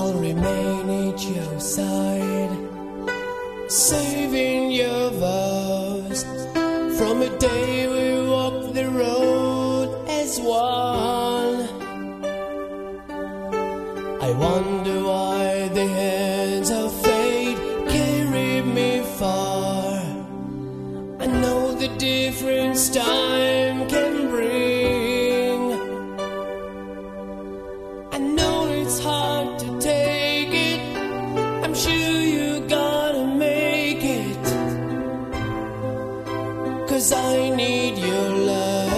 I'll remain at your side, saving your vows from a day we walked the road as one. I wonder why the hands of fate carried me far. I know the difference time can bring. I know it's hard to take it. I'm sure you gotta make it, 'cause I need your love.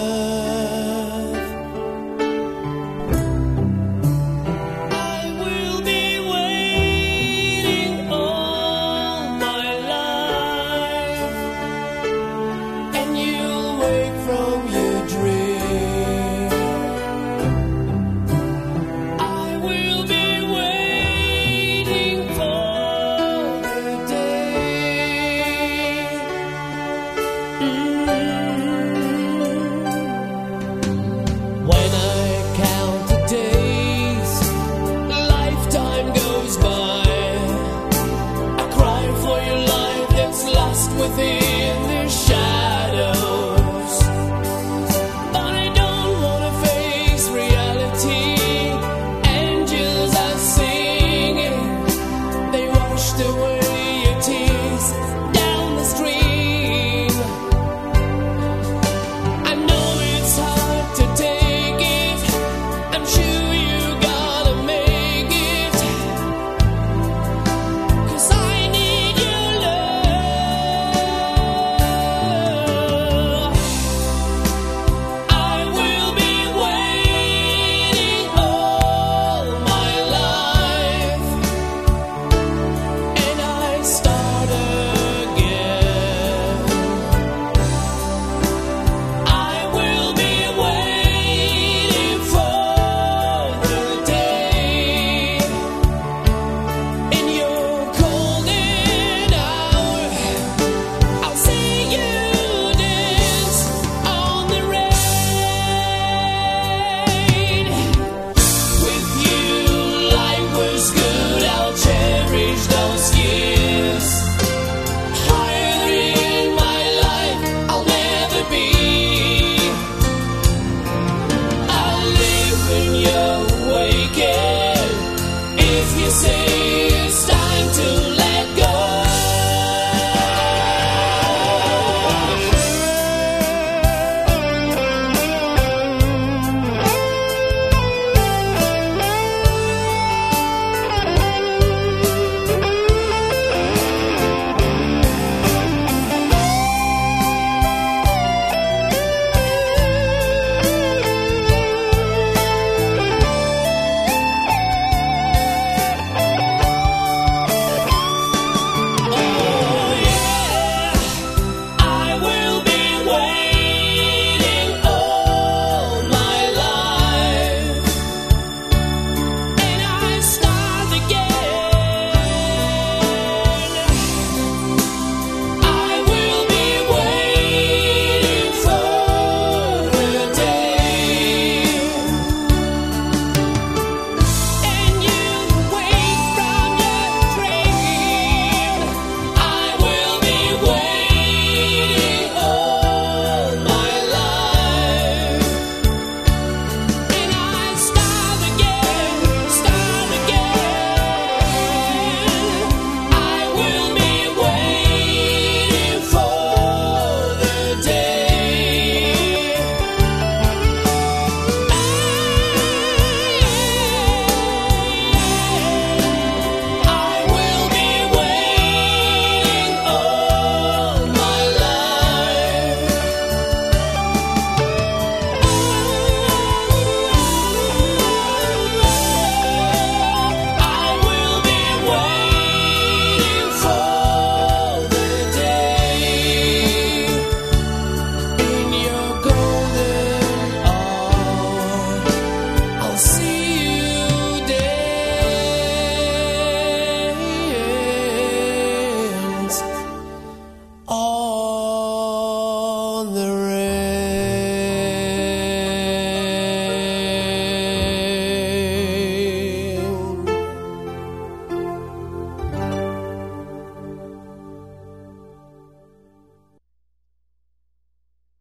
I will be waiting all my life, and you'll wake from your dream. I will be waiting for the day. When I count the days, lifetime goes by. I cry for your life that's lost within the shadows. But I don't wanna face reality. Angels are singing, they washed away your tears down the stream. I know it's hard to take it. I'm sure you gotta make it, 'cause I need your love. I will be waiting all my life, and I start again. I will be waiting for the day. In your golden hour, I'll see you dance on the rain. With you, life was good. I'll cherish those years. Higher in my life, I'll never be. I'll live when you're waking. If you say